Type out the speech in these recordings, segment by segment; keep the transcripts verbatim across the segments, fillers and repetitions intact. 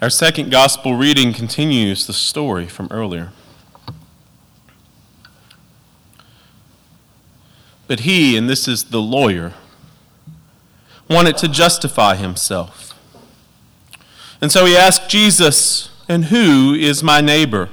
Our second gospel reading continues the story from earlier. But he, and this is the lawyer, wanted to justify himself. And so he asked Jesus, "And who is my neighbor?"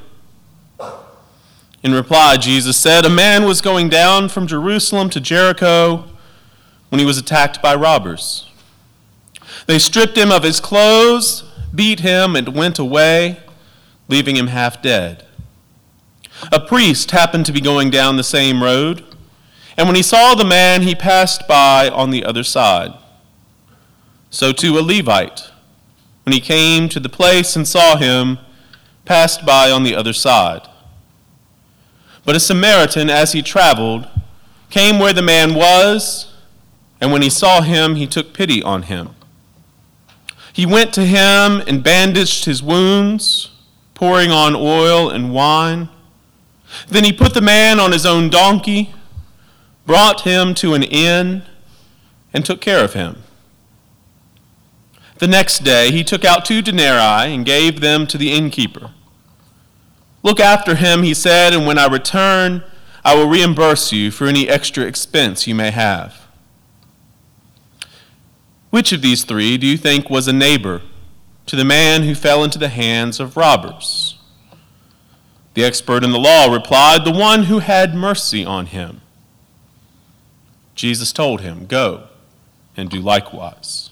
In reply, Jesus said, "A man was going down from Jerusalem to Jericho when he was attacked by robbers. They stripped him of his clothes, beat him, and went away, leaving him half dead. A priest happened to be going down the same road, and when he saw the man, he passed by on the other side. So too a Levite, when he came to the place and saw him, passed by on the other side. But a Samaritan, as he traveled, came where the man was, and when he saw him, he took pity on him. He went to him and bandaged his wounds, pouring on oil and wine. Then he put the man on his own donkey, brought him to an inn, and took care of him. The next day he took out two denarii and gave them to the innkeeper. 'Look after him,' he said, 'and when I return, I will reimburse you for any extra expense you may have.' Which of these three do you think was a neighbor to the man who fell into the hands of robbers?" The expert in the law replied, "The one who had mercy on him." Jesus told him, "Go and do likewise."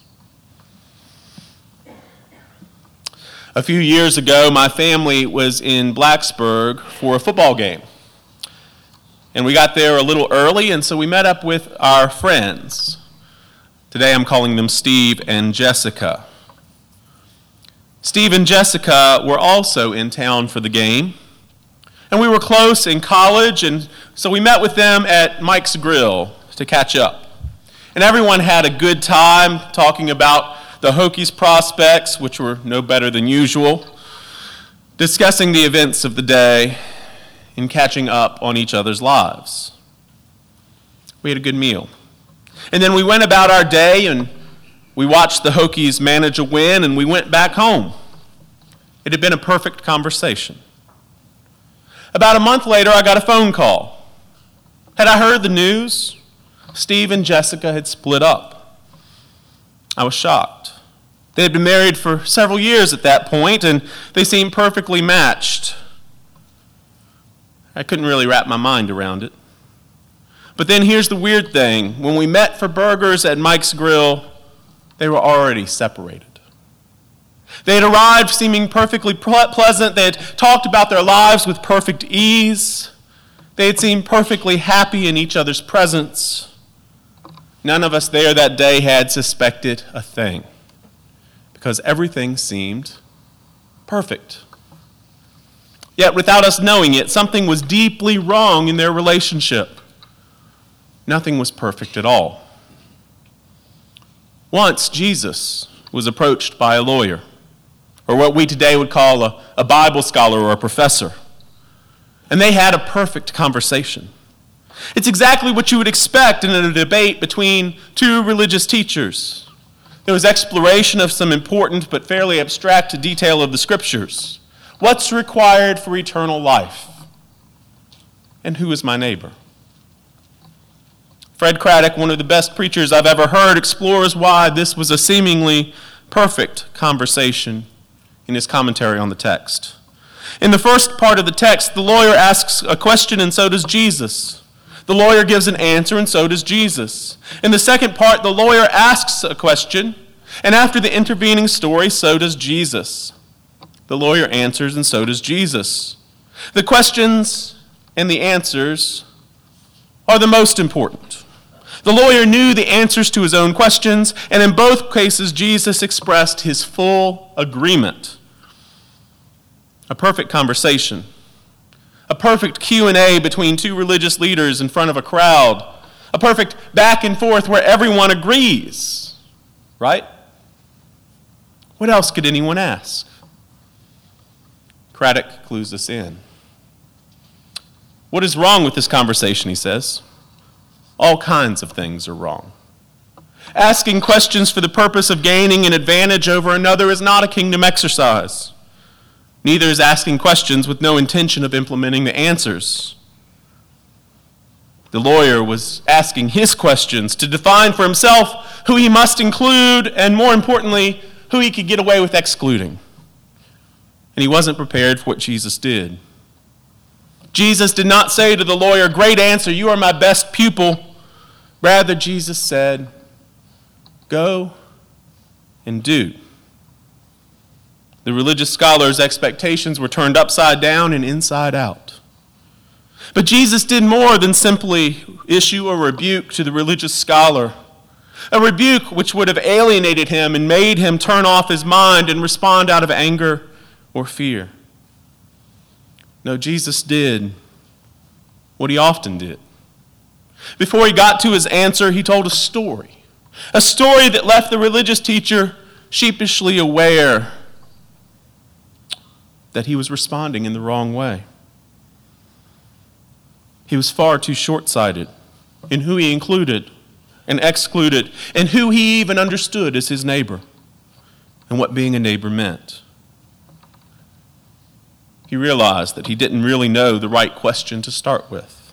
A few years ago, my family was in Blacksburg for a football game. And we got there a little early, and so we met up with our friends. Today I'm calling them Steve and Jessica. Steve and Jessica were also in town for the game. And we were close in college, and so we met with them at Mike's Grill to catch up. And everyone had a good time talking about the Hokies prospects, which were no better than usual, discussing the events of the day, and catching up on each other's lives. We had a good meal. And then we went about our day, and we watched the Hokies manage a win, and we went back home. It had been a perfect conversation. About a month later, I got a phone call. Had I heard the news? Steve and Jessica had split up. I was shocked. They had been married for several years at that point, and they seemed perfectly matched. I couldn't really wrap my mind around it. But then here's the weird thing. When we met for burgers at Mike's Grill, they were already separated. They had arrived seeming perfectly pleasant. They had talked about their lives with perfect ease. They had seemed perfectly happy in each other's presence. None of us there that day had suspected a thing, because everything seemed perfect. Yet without us knowing it, something was deeply wrong in their relationship. Nothing was perfect at all. Once Jesus was approached by a lawyer, or what we today would call a, a Bible scholar or a professor, and they had a perfect conversation. It's exactly what you would expect in a debate between two religious teachers. There was exploration of some important but fairly abstract detail of the scriptures. What's required for eternal life? And who is my neighbor? Fred Craddock, one of the best preachers I've ever heard, explores why this was a seemingly perfect conversation in his commentary on the text. In the first part of the text, the lawyer asks a question, and so does Jesus. The lawyer gives an answer, and so does Jesus. In the second part, the lawyer asks a question, and after the intervening story, so does Jesus. The lawyer answers, and so does Jesus. The questions and the answers are the most important. The lawyer knew the answers to his own questions, and in both cases, Jesus expressed his full agreement. A perfect conversation. A perfect Q and A between two religious leaders in front of a crowd. A perfect back and forth where everyone agrees. Right? What else could anyone ask? Craddock clues us in. What is wrong with this conversation, he says? All kinds of things are wrong. Asking questions for the purpose of gaining an advantage over another is not a kingdom exercise. Neither is asking questions with no intention of implementing the answers. The lawyer was asking his questions to define for himself who he must include and, more importantly, who he could get away with excluding. And he wasn't prepared for what Jesus did. Jesus did not say to the lawyer, "Great answer, you are my best pupil." Rather, Jesus said, "Go and do." The religious scholar's expectations were turned upside down and inside out. But Jesus did more than simply issue a rebuke to the religious scholar, a rebuke which would have alienated him and made him turn off his mind and respond out of anger or fear. No, Jesus did what he often did. Before he got to his answer, he told a story, a story that left the religious teacher sheepishly aware that he was responding in the wrong way. He was far too short-sighted in who he included and excluded, and who he even understood as his neighbor, and what being a neighbor meant. He realized that he didn't really know the right question to start with.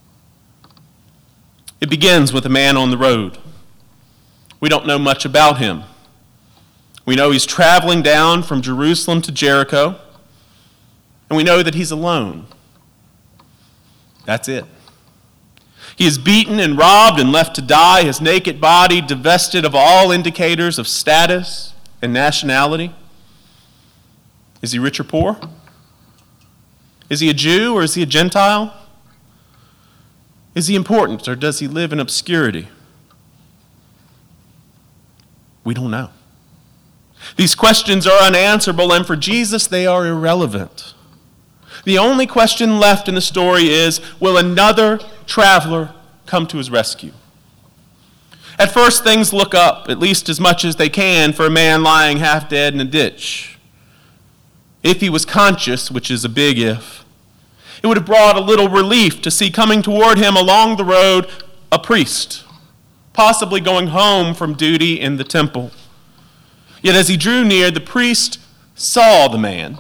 It begins with a man on the road. We don't know much about him. We know he's traveling down from Jerusalem to Jericho, and we know that he's alone. That's it. He is beaten and robbed and left to die, his naked body divested of all indicators of status and nationality. Is he rich or poor? Is he a Jew or is he a Gentile? Is he important or does he live in obscurity? We don't know. These questions are unanswerable, and for Jesus they are irrelevant. The only question left in the story is, will another traveler come to his rescue? At first, things look up, at least as much as they can, for a man lying half dead in a ditch. If he was conscious, which is a big if, it would have brought a little relief to see coming toward him along the road a priest, possibly going home from duty in the temple. Yet as he drew near, the priest saw the man.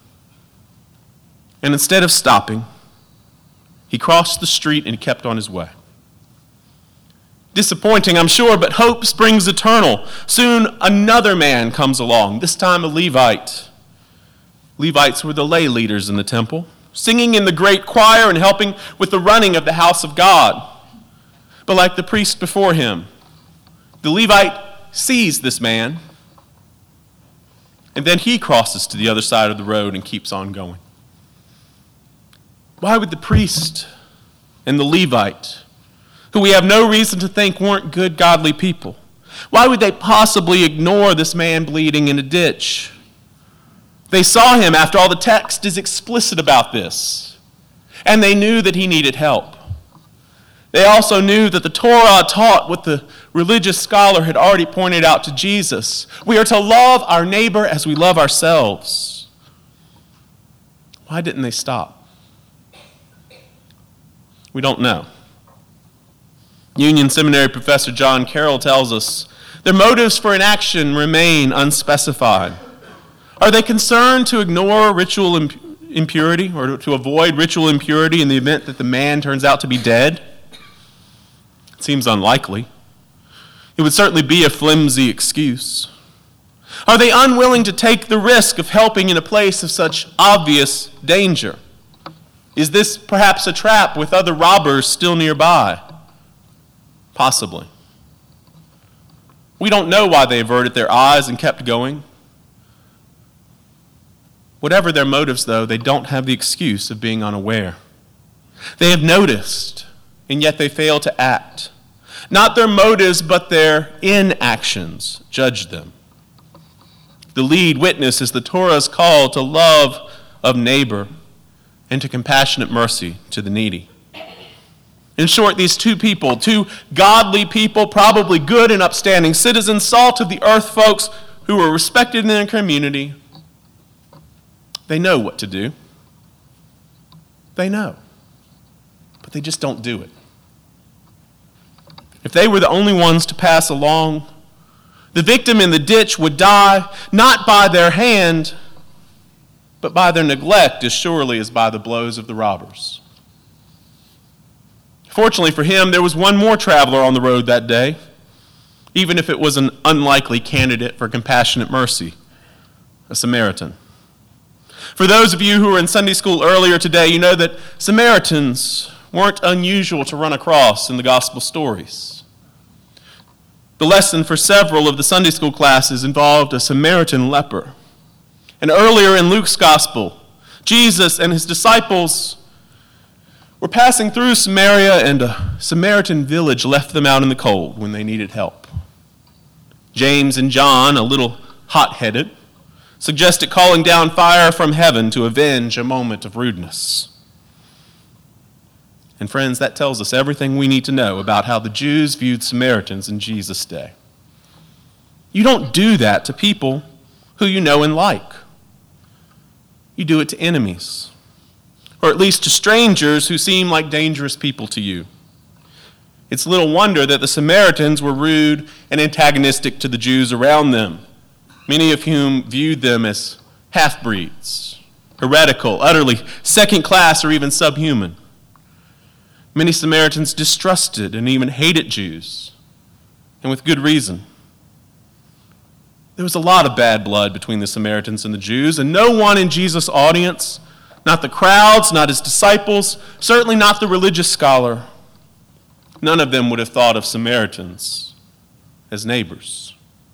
And instead of stopping, he crossed the street and kept on his way. Disappointing, I'm sure, but hope springs eternal. Soon another man comes along, this time a Levite. Levites were the lay leaders in the temple, singing in the great choir and helping with the running of the house of God. But like the priest before him, the Levite sees this man, and then he crosses to the other side of the road and keeps on going. Why would the priest and the Levite, who we have no reason to think weren't good, godly people, why would they possibly ignore this man bleeding in a ditch? They saw him, after all, the text is explicit about this, and they knew that he needed help. They also knew that the Torah taught what the religious scholar had already pointed out to Jesus. We are to love our neighbor as we love ourselves. Why didn't they stop? We don't know. Union Seminary professor John Carroll tells us their motives for inaction remain unspecified. Are they concerned to ignore ritual imp- impurity or to avoid ritual impurity in the event that the man turns out to be dead? It seems unlikely. It would certainly be a flimsy excuse. Are they unwilling to take the risk of helping in a place of such obvious danger? Is this perhaps a trap with other robbers still nearby? Possibly. We don't know why they averted their eyes and kept going. Whatever their motives, though, they don't have the excuse of being unaware. They have noticed, and yet they fail to act. Not their motives, but their inactions judge them. The lead witness is the Torah's call to love of neighbor and to compassionate mercy to the needy. In short, these two people, two godly people, probably good and upstanding citizens, salt of the earth folks who were respected in their community, they know what to do. They know. But they just don't do it. If they were the only ones to pass along, the victim in the ditch would die not by their hand, but by their neglect as surely as by the blows of the robbers. Fortunately for him, there was one more traveler on the road that day, even if it was an unlikely candidate for compassionate mercy, a Samaritan. For those of you who were in Sunday school earlier today, you know that Samaritans weren't unusual to run across in the gospel stories. The lesson for several of the Sunday school classes involved a Samaritan leper. And earlier in Luke's gospel, Jesus and his disciples were passing through Samaria, and a Samaritan village left them out in the cold when they needed help. James and John, a little hot-headed, suggested calling down fire from heaven to avenge a moment of rudeness. And friends, that tells us everything we need to know about how the Jews viewed Samaritans in Jesus' day. You don't do that to people who you know and like. You do it to enemies, or at least to strangers who seem like dangerous people to you. It's little wonder that the Samaritans were rude and antagonistic to the Jews around them, many of whom viewed them as half-breeds, heretical, utterly second-class, or even subhuman. Many Samaritans distrusted and even hated Jews, and with good reason. There was a lot of bad blood between the Samaritans and the Jews, and no one in Jesus' audience, not the crowds, not his disciples, certainly not the religious scholar, none of them would have thought of Samaritans as neighbors.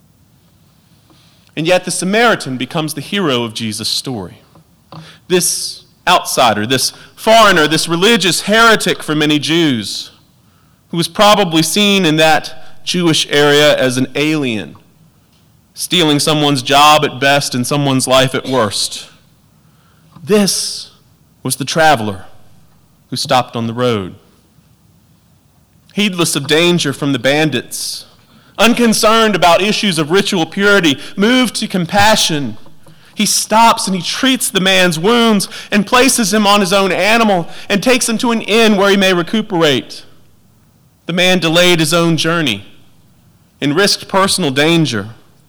And yet the Samaritan becomes the hero of Jesus' story. This outsider, this foreigner, this religious heretic for many Jews, who was probably seen in that Jewish area as an alien, stealing someone's job at best and someone's life at worst. This was the traveler who stopped on the road. Heedless of danger from the bandits, unconcerned about issues of ritual purity, moved to compassion, he stops and he treats the man's wounds and places him on his own animal and takes him to an inn where he may recuperate. The man delayed his own journey and risked personal danger.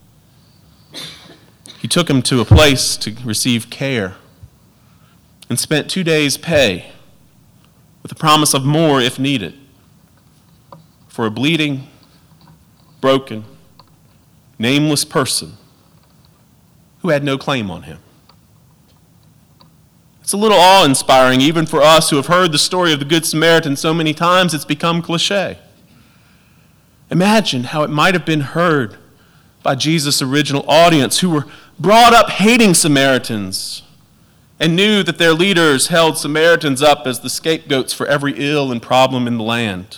He took him to a place to receive care and spent two days' pay with the promise of more if needed for a bleeding, broken, nameless person who had no claim on him. It's a little awe-inspiring, even for us who have heard the story of the Good Samaritan so many times it's become cliche. Imagine how it might have been heard by Jesus' original audience, who were brought up hating Samaritans and knew that their leaders held Samaritans up as the scapegoats for every ill and problem in the land.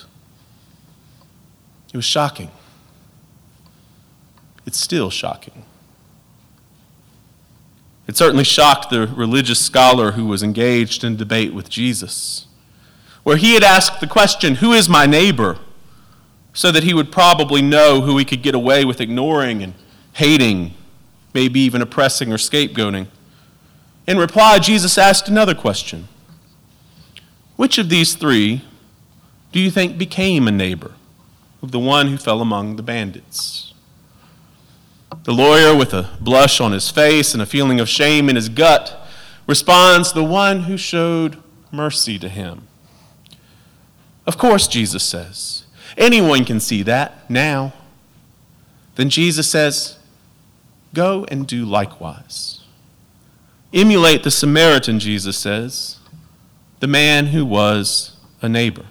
It was shocking. It's still shocking. It certainly shocked the religious scholar who was engaged in debate with Jesus, where he had asked the question, "Who is my neighbor?" so that he would probably know who he could get away with ignoring and hating, maybe even oppressing or scapegoating. In reply, Jesus asked another question. Which of these three do you think became a neighbor of the one who fell among the bandits? The lawyer, with a blush on his face and a feeling of shame in his gut, responds, "The one who showed mercy to him." Of course, Jesus says. Anyone can see that now. Then Jesus says, "Go and do likewise." Emulate the Samaritan, Jesus says, the man who was a neighbor.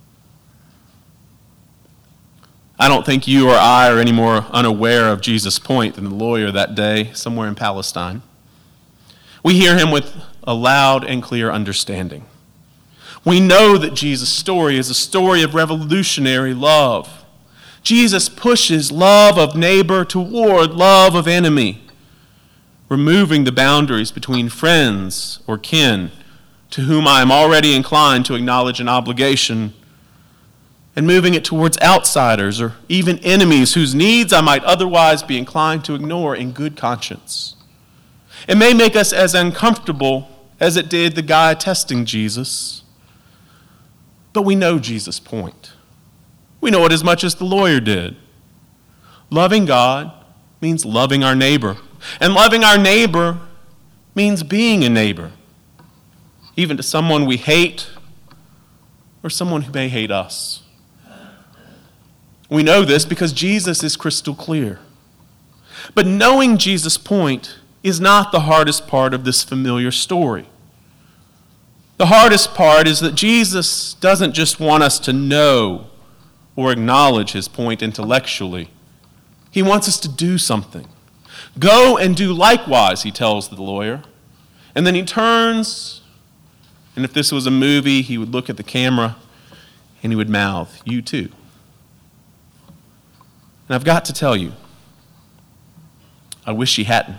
I don't think you or I are any more unaware of Jesus' point than the lawyer that day somewhere in Palestine. We hear him with a loud and clear understanding. We know that Jesus' story is a story of revolutionary love. Jesus pushes love of neighbor toward love of enemy, removing the boundaries between friends or kin to whom I am already inclined to acknowledge an obligation, and moving it towards outsiders or even enemies whose needs I might otherwise be inclined to ignore in good conscience. It may make us as uncomfortable as it did the guy testing Jesus, but we know Jesus' point. We know it as much as the lawyer did. Loving God means loving our neighbor. And loving our neighbor means being a neighbor, even to someone we hate or someone who may hate us. We know this because Jesus is crystal clear. But knowing Jesus' point is not the hardest part of this familiar story. The hardest part is that Jesus doesn't just want us to know or acknowledge his point intellectually. He wants us to do something. Go and do likewise, he tells the lawyer. And then he turns, and if this was a movie, he would look at the camera and he would mouth, "You too." And I've got to tell you, I wish he hadn't.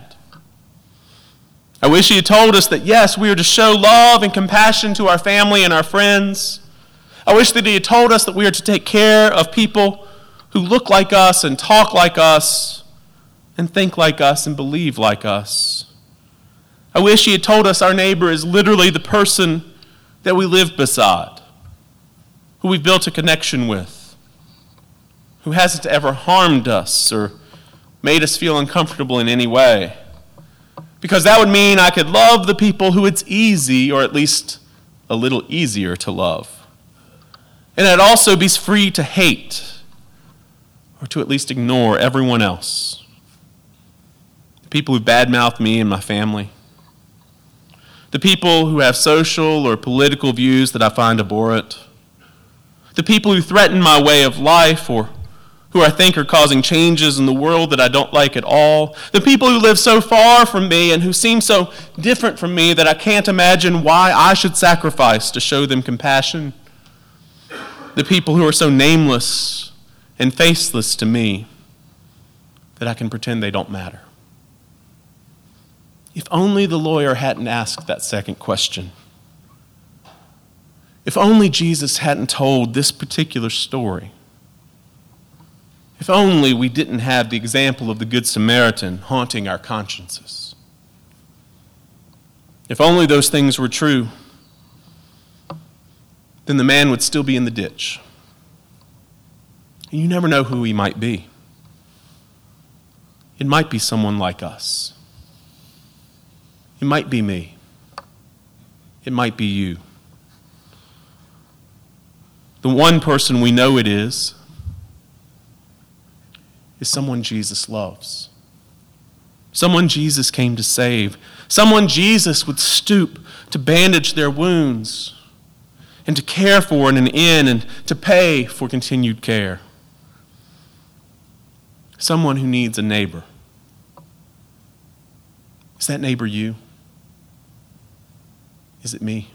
I wish he had told us that, yes, we are to show love and compassion to our family and our friends. I wish that he had told us that we are to take care of people who look like us and talk like us and think like us and believe like us. I wish he had told us our neighbor is literally the person that we live beside, who we've built a connection with, who hasn't ever harmed us or made us feel uncomfortable in any way. Because that would mean I could love the people who it's easy, or at least a little easier to love. And I'd also be free to hate, or to at least ignore everyone else. The people who badmouth me and my family. The people who have social or political views that I find abhorrent. The people who threaten my way of life, or who I think are causing changes in the world that I don't like at all. The people who live so far from me and who seem so different from me that I can't imagine why I should sacrifice to show them compassion. The people who are so nameless and faceless to me that I can pretend they don't matter. If only the lawyer hadn't asked that second question. If only Jesus hadn't told this particular story. If only we didn't have the example of the Good Samaritan haunting our consciences. If only those things were true, then the man would still be in the ditch. And you never know who he might be. It might be someone like us. It might be me. It might be you. The one person we know it is, is someone Jesus loves. Someone Jesus came to save. Someone Jesus would stoop to bandage their wounds and to care for in an inn and to pay for continued care. Someone who needs a neighbor. Is that neighbor you? Is it me?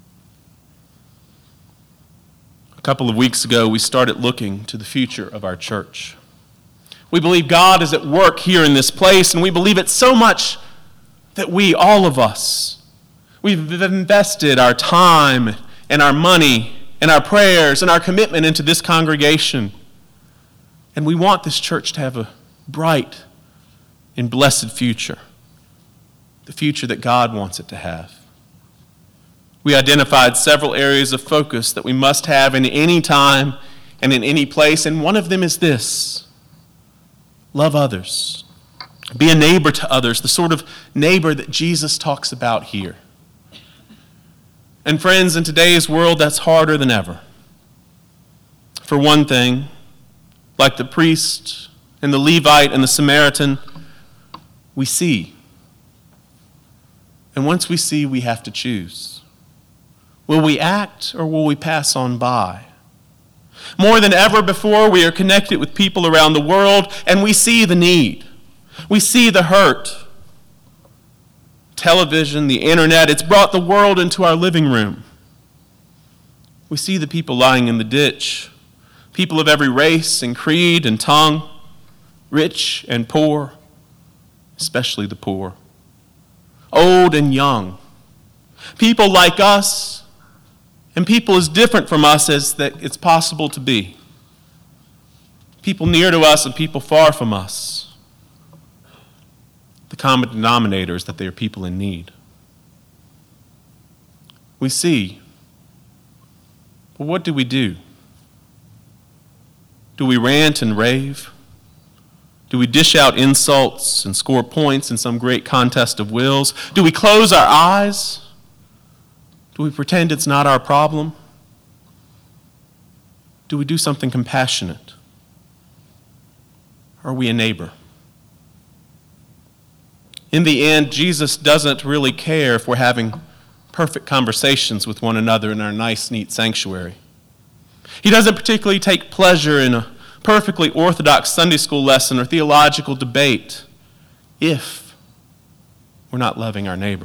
A couple of weeks ago, we started looking to the future of our church. We believe God is at work here in this place, and we believe it so much that we, all of us, we've invested our time and our money and our prayers and our commitment into this congregation. And we want this church to have a bright and blessed future, the future that God wants it to have. We identified several areas of focus that we must have in any time and in any place, and one of them is this: love others. Be a neighbor to others, the sort of neighbor that Jesus talks about here. And friends, in today's world, that's harder than ever. For one thing, like the priest and the Levite and the Samaritan, we see. And once we see, we have to choose. Will we act or will we pass on by? More than ever before, we are connected with people around the world, and we see the need. We see the hurt. Television, the internet, it's brought the world into our living room. We see the people lying in the ditch, people of every race and creed and tongue, rich and poor, especially the poor, old and young, people like us, and people as different from us as that it's possible to be. People near to us and people far from us. The common denominator is that they are people in need. We see, but what do we do? Do we rant and rave? Do we dish out insults and score points in some great contest of wills? Do we close our eyes? Do we pretend it's not our problem? Do we do something compassionate? Are we a neighbor? In the end, Jesus doesn't really care if we're having perfect conversations with one another in our nice, neat sanctuary. He doesn't particularly take pleasure in a perfectly orthodox Sunday school lesson or theological debate if we're not loving our neighbor.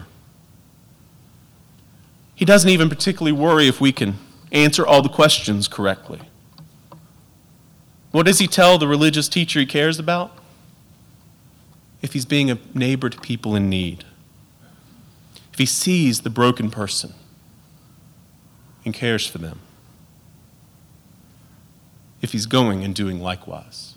He doesn't even particularly worry if we can answer all the questions correctly. What does he tell the religious teacher he cares about? If he's being a neighbor to people in need. If he sees the broken person and cares for them. If he's going and doing likewise.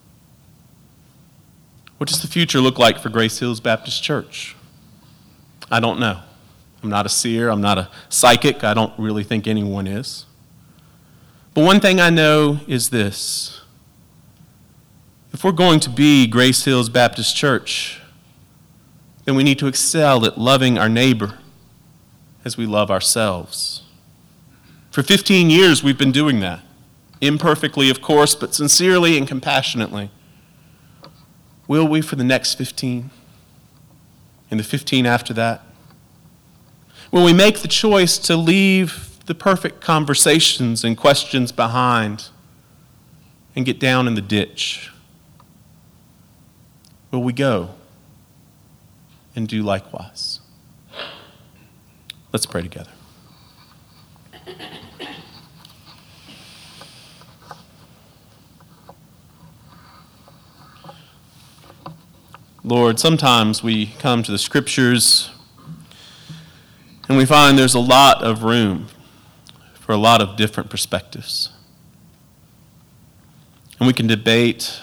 What does the future look like for Grace Hills Baptist Church? I don't know. I'm not a seer. I'm not a psychic. I don't really think anyone is. But one thing I know is this. If we're going to be Grace Hills Baptist Church, then we need to excel at loving our neighbor as we love ourselves. For fifteen years, we've been doing that. Imperfectly, of course, but sincerely and compassionately. Will we for the next fifteen? And the fifteen after that? Will we make the choice to leave the perfect conversations and questions behind and get down in the ditch? Will we go and do likewise? Let's pray together. Lord, sometimes we come to the Scriptures and we find there's a lot of room for a lot of different perspectives. And we can debate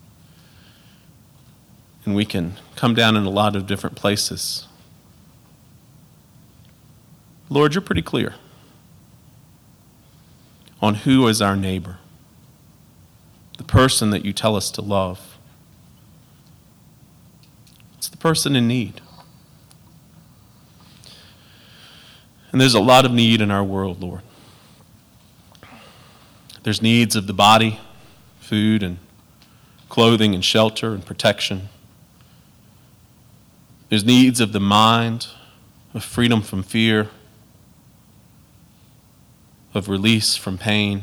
and we can come down in a lot of different places. Lord, you're pretty clear on who is our neighbor, the person that you tell us to love. It's the person in need. And there's a lot of need in our world, Lord. There's needs of the body, food and clothing and shelter and protection. There's needs of the mind, of freedom from fear, of release from pain.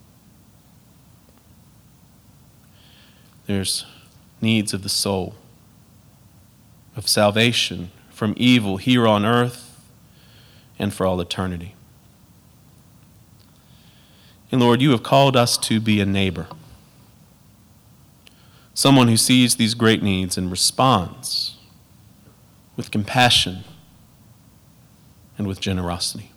There's needs of the soul, of salvation from evil here on earth and for all eternity. And Lord, you have called us to be a neighbor, someone who sees these great needs and responds with compassion and with generosity.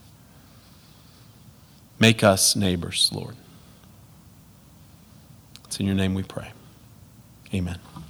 Make us neighbors, Lord. It's in your name we pray. Amen.